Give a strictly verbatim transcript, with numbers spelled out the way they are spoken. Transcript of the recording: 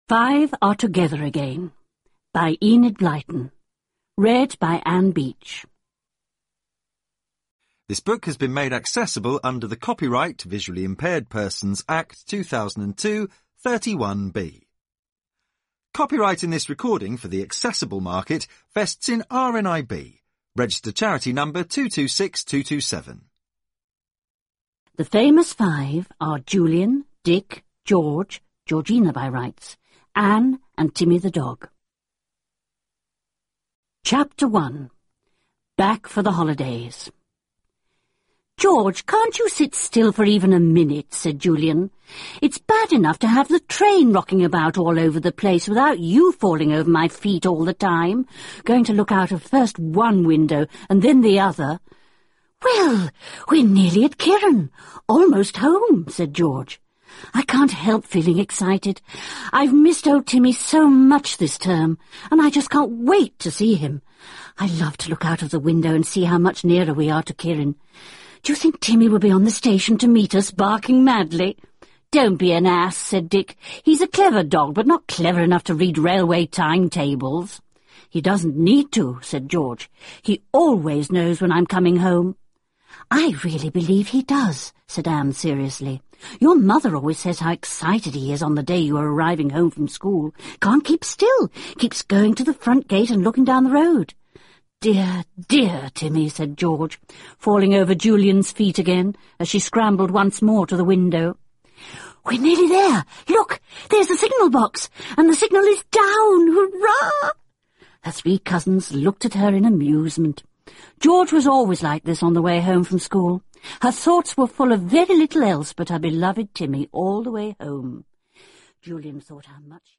Five Are Together Again by Enid Blyton. Read by Anne Beach. This book has been made accessible under the Copyright Visually Impaired Persons Act two thousand two, thirty-one B. Copyright in this recording for the accessible market vests in R N I B, registered charity number two two six two two seven. The famous five are Julian, Dick, George, Georgina by rights, Anne and Timmy the dog. Chapter one. Back for the holidays. "George, can't you sit still for even a minute?" said Julian. "It's bad enough to have the train rocking about all over the place without you falling over my feet all the time, going to look out of first one window and then the other." "Well, we're nearly at Kirrin, almost home," said George. "I can't help feeling excited. I've missed old Timmy so much this term, and I just can't wait to see him. I love to look out of the window and see how much nearer we are to Kirrin. Do you think Timmy will be on the station to meet us, barking madly?" "Don't be an ass," said Dick. "He's a clever dog, but not clever enough to read railway timetables." "He doesn't need to," said George. "He always knows when I'm coming home." "I really believe he does," said Anne seriously. "Your mother always says how excited he is on the day you are arriving home from school. Can't keep still, keeps going to the front gate and looking down the road." "Dear, dear Timmy," said George, falling over Julian's feet again as she scrambled once more to the window. "We're nearly there. Look, there's the signal box, and the signal is down. Hurrah!" Her three cousins looked at her in amusement. George was always like this on the way home from school. Her thoughts were full of very little else but her beloved Timmy all the way home. Julian thought how much